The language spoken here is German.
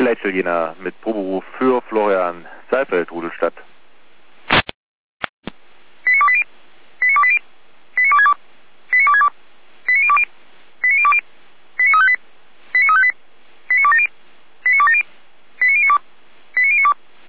Leitl jener mit Proberuf für Florian Seifeld, Rudelstadt.